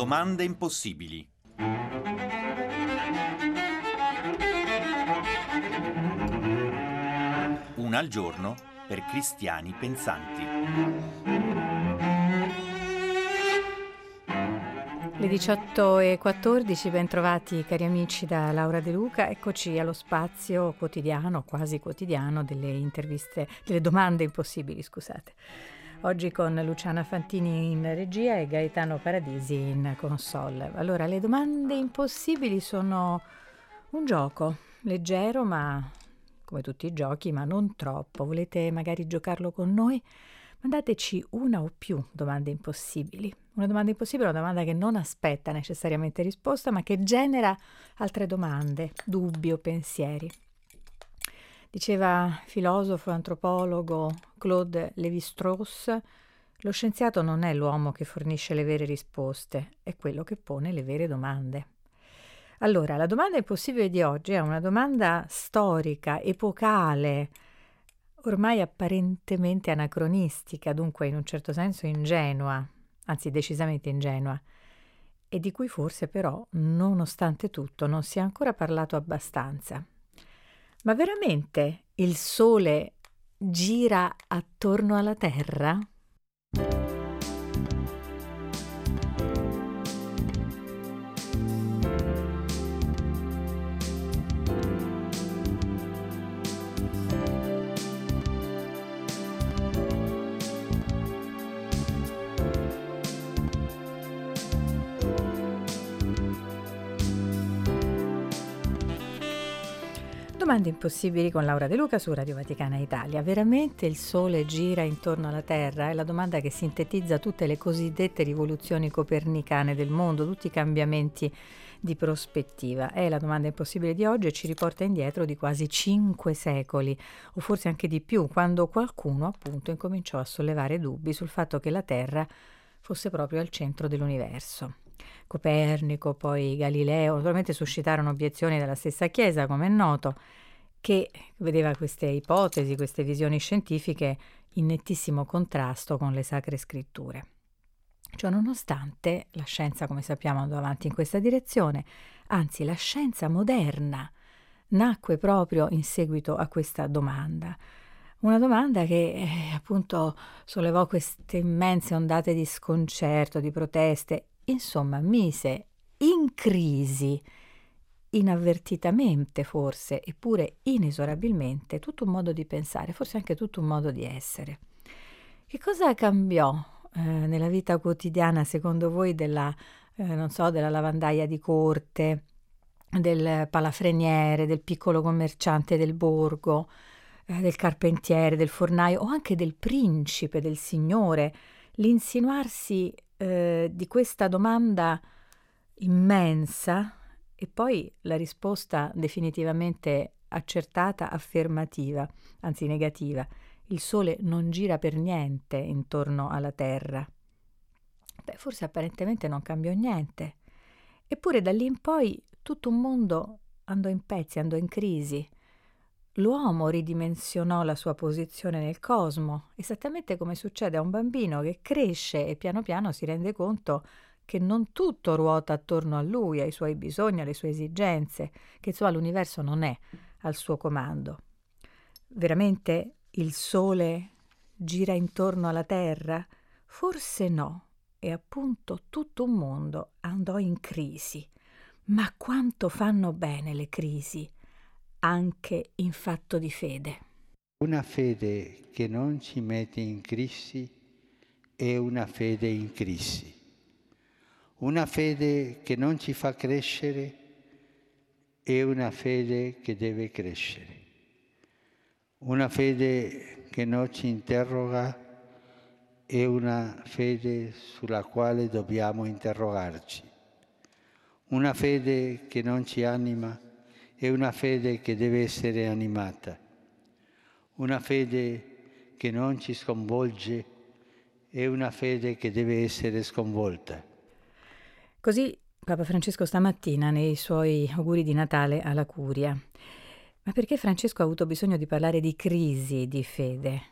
Domande impossibili. Una al giorno per cristiani pensanti. Le 18:14, bentrovati cari amici da Laura De Luca. Eccoci allo spazio quotidiano, quasi quotidiano, delle interviste, delle domande impossibili, scusate. Oggi con Luciana Fantini in regia e Gaetano Paradisi in console. Allora, le domande impossibili sono un gioco leggero, ma come tutti i giochi, ma non troppo. Volete magari giocarlo con noi? Mandateci una o più domande impossibili. Una domanda impossibile è una domanda che non aspetta necessariamente risposta, ma che genera altre domande, dubbi o pensieri. Diceva filosofo e antropologo Claude Lévi-Strauss: lo scienziato non è l'uomo che fornisce le vere risposte, è quello che pone le vere domande. Allora, la domanda impossibile di oggi è una domanda storica, epocale, ormai apparentemente anacronistica, dunque in un certo senso ingenua, anzi decisamente ingenua, e di cui forse però, nonostante tutto, non si è ancora parlato abbastanza. Ma veramente il Sole gira attorno alla Terra? Domande impossibili con Laura De Luca su Radio Vaticana Italia. Veramente il Sole gira intorno alla Terra? È la domanda che sintetizza tutte le cosiddette rivoluzioni copernicane del mondo, tutti i cambiamenti di prospettiva. È la domanda impossibile di oggi e ci riporta indietro di quasi 5 secoli, o forse anche di più, quando qualcuno appunto incominciò a sollevare dubbi sul fatto che la Terra fosse proprio al centro dell'universo. Copernico, poi Galileo, naturalmente suscitarono obiezioni dalla stessa Chiesa, come è noto, che vedeva queste ipotesi, queste visioni scientifiche in nettissimo contrasto con le sacre scritture. Ciononostante, la scienza, come sappiamo, andò avanti in questa direzione, anzi la scienza moderna nacque proprio in seguito a questa domanda. Una domanda che appunto sollevò queste immense ondate di sconcerto, di proteste, insomma mise in crisi, inavvertitamente forse, eppure inesorabilmente, tutto un modo di pensare, forse anche tutto un modo di essere. Che cosa cambiò nella vita quotidiana, secondo voi, della lavandaia di corte, del palafreniere, del piccolo commerciante del borgo, del carpentiere, del fornaio o anche del principe, del signore? L'insinuarsi di questa domanda immensa e poi la risposta definitivamente accertata, affermativa, anzi negativa. Il Sole non gira per niente intorno alla Terra. Forse apparentemente non cambiò niente. Eppure da lì in poi tutto un mondo andò in pezzi, andò in crisi. L'uomo ridimensionò la sua posizione nel cosmo, esattamente come succede a un bambino che cresce e piano piano si rende conto che non tutto ruota attorno a lui, ai suoi bisogni, alle sue esigenze, che insomma l'universo non è al suo comando. Veramente il Sole gira intorno alla Terra? Forse no, e appunto tutto un mondo andò in crisi. Ma quanto fanno bene le crisi, anche in fatto di fede. Una fede che non ci mette in crisi è una fede in crisi. Una fede che non ci fa crescere è una fede che deve crescere. Una fede che non ci interroga è una fede sulla quale dobbiamo interrogarci. Una fede che non ci anima è una fede che deve essere animata. Una fede che non ci sconvolge è una fede che deve essere sconvolta. Così Papa Francesco stamattina nei suoi auguri di Natale alla Curia. Ma perché Francesco ha avuto bisogno di parlare di crisi di fede?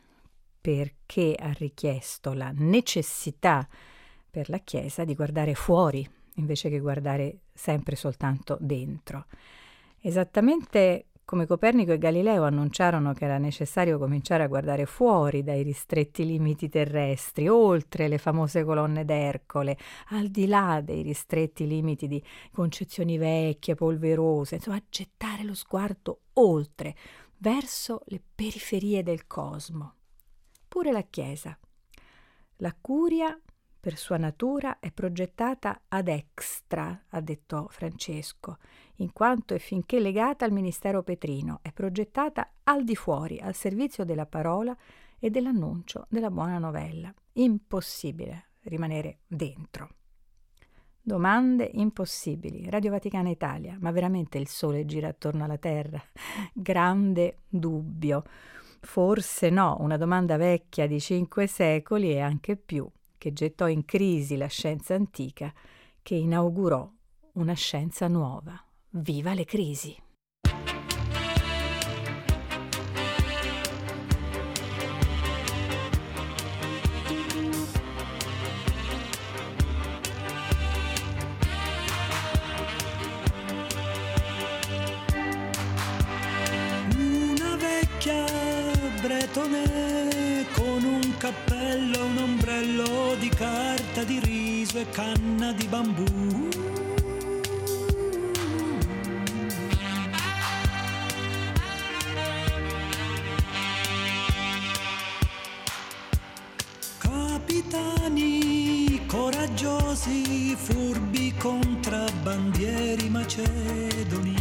Perché ha richiesto la necessità per la Chiesa di guardare fuori invece che guardare sempre soltanto dentro. Esattamente come Copernico e Galileo annunciarono che era necessario cominciare a guardare fuori dai ristretti limiti terrestri, oltre le famose colonne d'Ercole, al di là dei ristretti limiti di concezioni vecchie, polverose, insomma, gettare lo sguardo oltre, verso le periferie del cosmo. Pure la Chiesa. La curia, per sua natura, è progettata ad extra, ha detto Francesco, in quanto e finché legata al ministero petrino, è progettata al di fuori, al servizio della parola e dell'annuncio della buona novella. Impossibile rimanere dentro. Domande impossibili. Radio Vaticana Italia, ma veramente il Sole gira attorno alla Terra? Grande dubbio. Forse no, una domanda vecchia di 5 secoli e anche più, che gettò in crisi la scienza antica, che inaugurò una scienza nuova. Viva le crisi! Una vecchia bretone con un cappello, un ombrello di carta di riso e canna di bambù. Capitani coraggiosi, furbi contrabbandieri macedoni.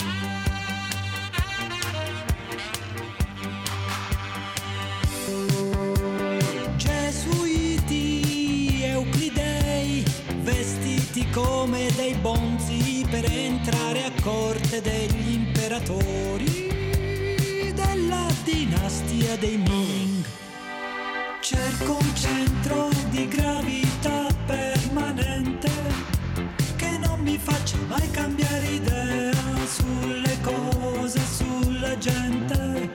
Gesuiti, euclidei, vestiti come dei bonzi per entrare a corte degli imperatori della dinastia dei Ming. Cerco un centro di gravità permanente che non mi faccia mai cambiare idea sulle cose, sulla gente.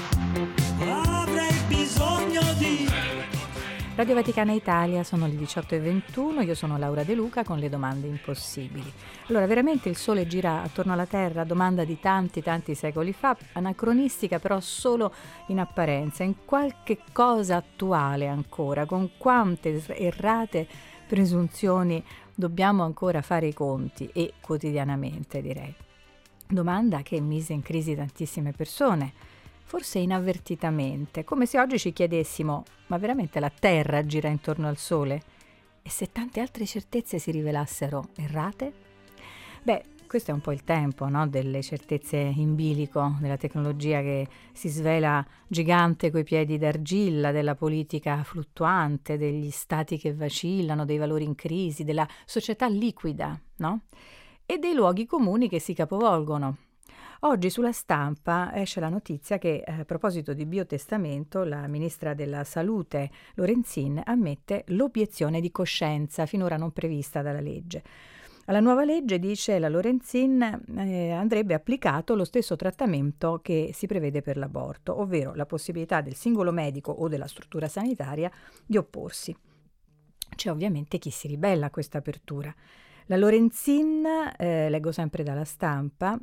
Avrei bisogno di... Radio Vaticana Italia, sono le 18:21, io sono Laura De Luca con le domande impossibili. Allora, veramente il Sole gira attorno alla Terra? Domanda di tanti secoli fa, anacronistica però solo in apparenza, in qualche cosa attuale ancora, con quante errate presunzioni dobbiamo ancora fare i conti, e quotidianamente direi. Domanda che mise in crisi tantissime persone, forse inavvertitamente, come se oggi ci chiedessimo: ma veramente la Terra gira intorno al Sole? E se tante altre certezze si rivelassero errate? Beh, questo è un po' il tempo, no? Delle certezze in bilico, della tecnologia che si svela gigante coi piedi d'argilla, della politica fluttuante, degli stati che vacillano, dei valori in crisi, della società liquida, no? E dei luoghi comuni che si capovolgono. Oggi sulla Stampa esce la notizia che, a proposito di biotestamento, la ministra della Salute Lorenzin ammette l'obiezione di coscienza, finora non prevista dalla legge. Alla nuova legge, dice la Lorenzin, andrebbe applicato lo stesso trattamento che si prevede per l'aborto, ovvero la possibilità del singolo medico o della struttura sanitaria di opporsi. C'è ovviamente chi si ribella a questa apertura. La Lorenzin, leggo sempre dalla Stampa,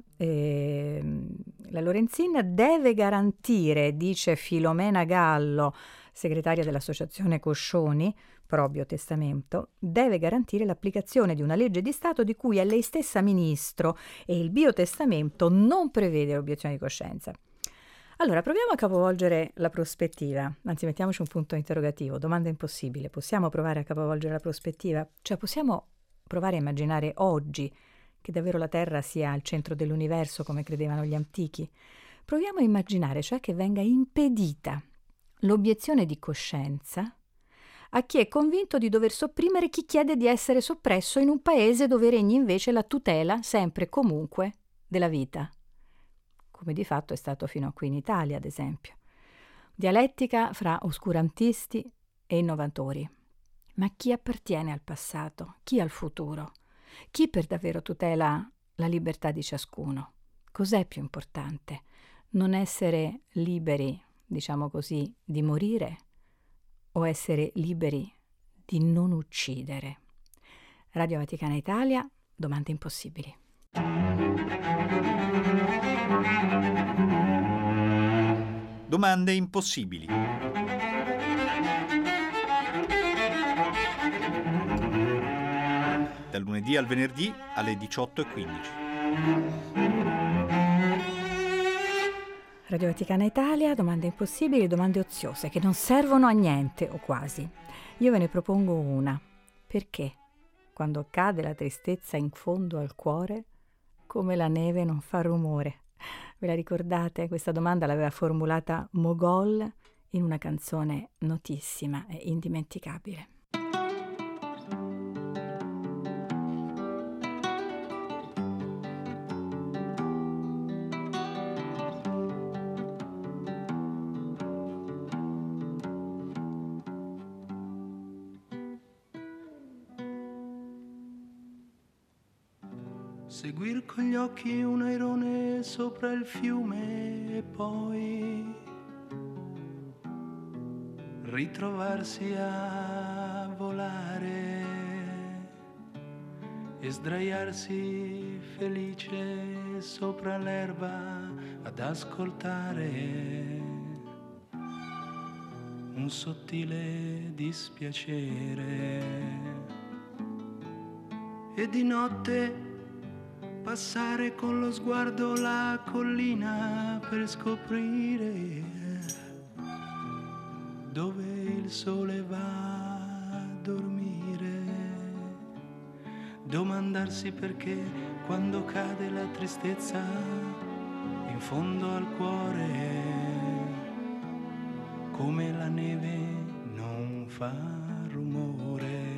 la Lorenzin deve garantire, dice Filomena Gallo, segretaria dell'Associazione Coscioni, pro biotestamento, deve garantire l'applicazione di una legge di Stato di cui è lei stessa ministro, e il biotestamento non prevede l'obiezione di coscienza. Allora, proviamo a capovolgere la prospettiva, anzi mettiamoci un punto interrogativo, domanda impossibile: possiamo provare a capovolgere la prospettiva? Cioè possiamo provare a immaginare oggi che davvero la Terra sia al centro dell'universo come credevano gli antichi? Proviamo a immaginare cioè che venga impedita l'obiezione di coscienza a chi è convinto di dover sopprimere chi chiede di essere soppresso in un paese dove regni invece la tutela sempre e comunque della vita, come di fatto è stato fino a qui in Italia, ad esempio. Dialettica fra oscurantisti e innovatori. Ma chi appartiene al passato? Chi al futuro? Chi per davvero tutela la libertà di ciascuno? Cos'è più importante? Non essere liberi, diciamo così, di morire, o essere liberi di non uccidere? Radio Vaticana Italia, domande impossibili. Domande impossibili. Dal lunedì al venerdì alle 18:15. Radio Vaticana Italia, domande impossibili, domande oziose che non servono a niente o quasi. Io ve ne propongo una. Perché, quando cade la tristezza in fondo al cuore, come la neve non fa rumore? Ve la ricordate? Questa domanda l'aveva formulata Mogol in una canzone notissima e indimenticabile. Seguir con gli occhi un airone sopra il fiume e poi ritrovarsi a volare e sdraiarsi felice sopra l'erba ad ascoltare un sottile dispiacere e di notte passare con lo sguardo la collina per scoprire dove il sole va a dormire. Domandarsi perché quando cade la tristezza in fondo al cuore, come la neve non fa rumore.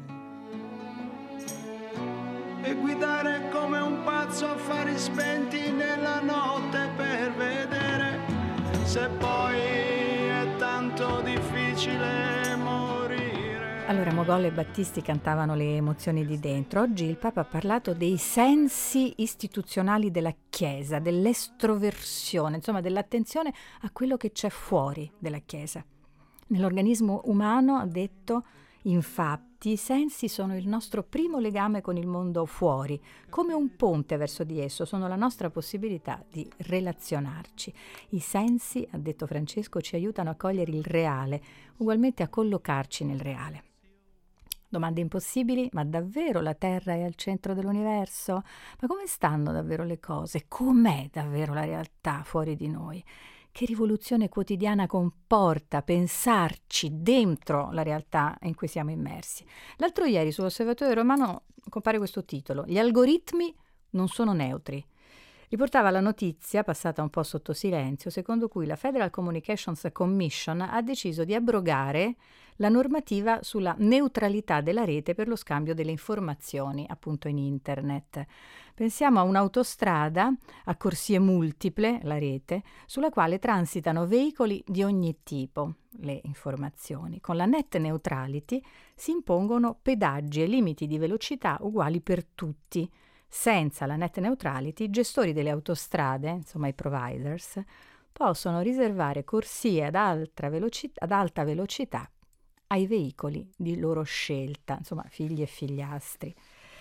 E guidare come un pazzo a fari spenti nella notte per vedere se poi è tanto difficile morire. Allora, Mogol e Battisti cantavano le emozioni di dentro. Oggi il Papa ha parlato dei sensi istituzionali della Chiesa, dell'estroversione, insomma dell'attenzione a quello che c'è fuori della Chiesa. Nell'organismo umano, ha detto, infatti, i sensi sono il nostro primo legame con il mondo fuori, come un ponte verso di esso, sono la nostra possibilità di relazionarci. I sensi, ha detto Francesco, ci aiutano a cogliere il reale, ugualmente a collocarci nel reale. Domande impossibili, ma davvero la Terra è al centro dell'universo? Ma come stanno davvero le cose? Com'è davvero la realtà fuori di noi? Che rivoluzione quotidiana comporta pensarci dentro la realtà in cui siamo immersi? L'altro ieri sull'Osservatore Romano compare questo titolo: gli algoritmi non sono neutri. Riportava la notizia, passata un po' sotto silenzio, secondo cui la Federal Communications Commission ha deciso di abrogare la normativa sulla neutralità della rete per lo scambio delle informazioni, appunto in internet. Pensiamo a un'autostrada a corsie multiple, la rete, sulla quale transitano veicoli di ogni tipo, le informazioni. Con la net neutrality si impongono pedaggi e limiti di velocità uguali per tutti. Senza la net neutrality, i gestori delle autostrade, insomma i providers, possono riservare corsie ad alta velocità ai veicoli di loro scelta, insomma figli e figliastri.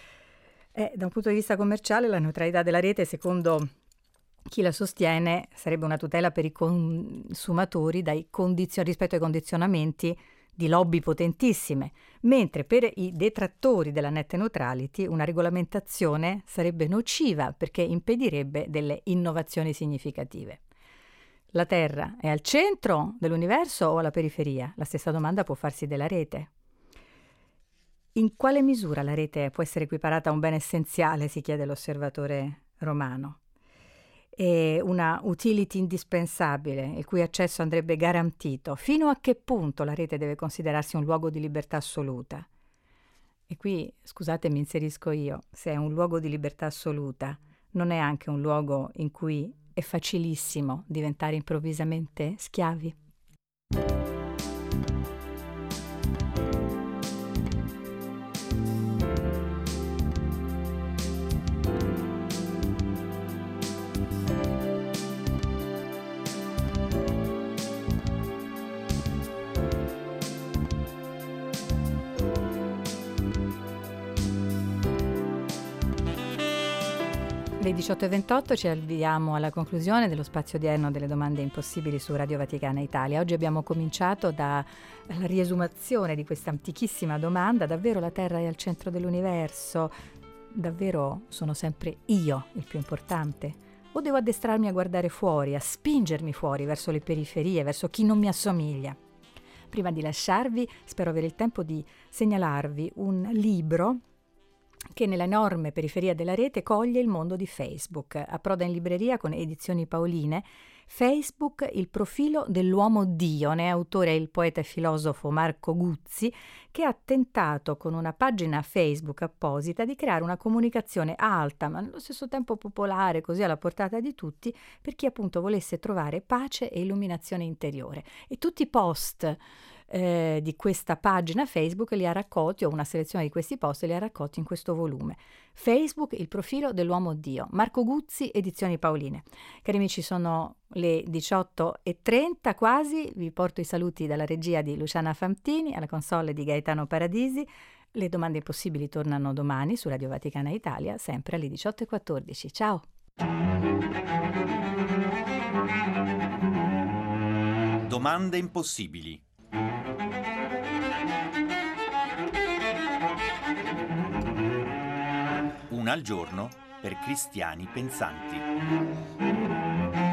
Da un punto di vista commerciale la neutralità della rete, secondo chi la sostiene, sarebbe una tutela per i consumatori rispetto ai condizionamenti di lobby potentissime, mentre per i detrattori della net neutrality una regolamentazione sarebbe nociva perché impedirebbe delle innovazioni significative. La Terra è al centro dell'universo o alla periferia? La stessa domanda può farsi della rete. In quale misura la rete può essere equiparata a un bene essenziale, si chiede l'Osservatore Romano. È una utility indispensabile, il cui accesso andrebbe garantito. Fino a che punto la rete deve considerarsi un luogo di libertà assoluta? E qui, scusate, mi inserisco io, se è un luogo di libertà assoluta, non è anche un luogo in cui è facilissimo diventare improvvisamente schiavi? Le 18:28 ci avviamo alla conclusione dello spazio odierno delle domande impossibili su Radio Vaticana Italia. Oggi abbiamo cominciato dalla riesumazione di questa antichissima domanda: davvero la Terra è al centro dell'universo? Davvero sono sempre io il più importante? O devo addestrarmi a guardare fuori, a spingermi fuori verso le periferie, verso chi non mi assomiglia? Prima di lasciarvi, spero avere il tempo di segnalarvi un libro che nell'enorme periferia della rete coglie il mondo di Facebook. Approda in libreria con Edizioni Paoline Facebook, il profilo dell'uomo Dio. Ne è autore il poeta e filosofo Marco Guzzi, che ha tentato con una pagina Facebook apposita di creare una comunicazione alta ma nello stesso tempo popolare, così alla portata di tutti, per chi appunto volesse trovare pace e illuminazione interiore. E tutti i post di questa pagina Facebook li ha raccolti, o una selezione di questi post li ha raccolti in questo volume. Facebook, il profilo dell'uomo Dio. Marco Guzzi, Edizioni Paoline. Cari amici, sono le 18:30 quasi, vi porto i saluti dalla regia di Luciana Fantini, alla console di Gaetano Paradisi. Le domande impossibili tornano domani su Radio Vaticana Italia, sempre alle 18:14. Ciao! Domande impossibili. Una al giorno per cristiani pensanti.